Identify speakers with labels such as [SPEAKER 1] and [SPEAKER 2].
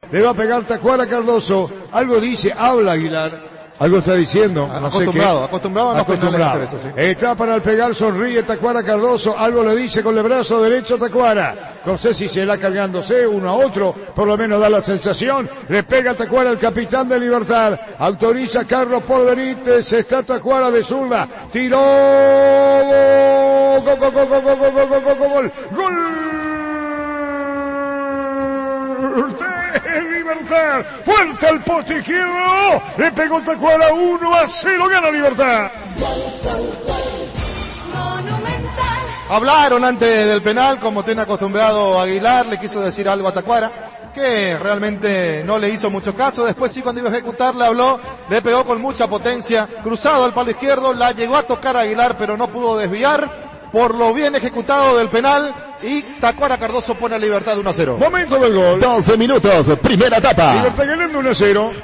[SPEAKER 1] Le va a pegar Tacuara Cardoso. Algo dice, habla Aguilar. Algo está diciendo. No
[SPEAKER 2] acostumbrado a no hacer eso, sí.
[SPEAKER 1] Está para el pegar, sonríe Tacuara Cardoso. Algo le dice con el brazo derecho Tacuara. No sé si se la cargándose uno a otro. Por lo menos da la sensación. Le pega Tacuara el capitán de Libertad. Autoriza Carlos por Benítez. Está Tacuara de zurda. Tiró. Gol. Libertad, fuerte al poste izquierdo, le pegó Tacuara 1-0, gana Libertad.
[SPEAKER 2] Hablaron antes del penal, como tiene acostumbrado Aguilar, le quiso decir algo a Tacuara, que realmente no le hizo mucho caso. Después sí, cuando iba a ejecutar, le habló, le pegó con mucha potencia, cruzado al palo izquierdo, la llegó a tocar a Aguilar, pero no pudo desviar por lo bien ejecutado del penal, y Tacuara Cardoso pone a Libertad 1-0.
[SPEAKER 1] Momento del gol.
[SPEAKER 3] 12 minutos, primera etapa.
[SPEAKER 1] Libertad ganando 1-0.